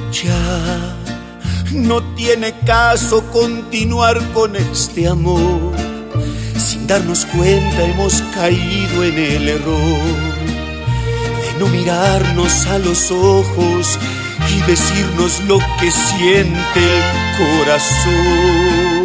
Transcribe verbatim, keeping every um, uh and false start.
Ya no tiene caso continuar con este amor. Sin darnos cuenta hemos caído en el error de no mirarnos a los ojos y decirnos lo que siente el corazón.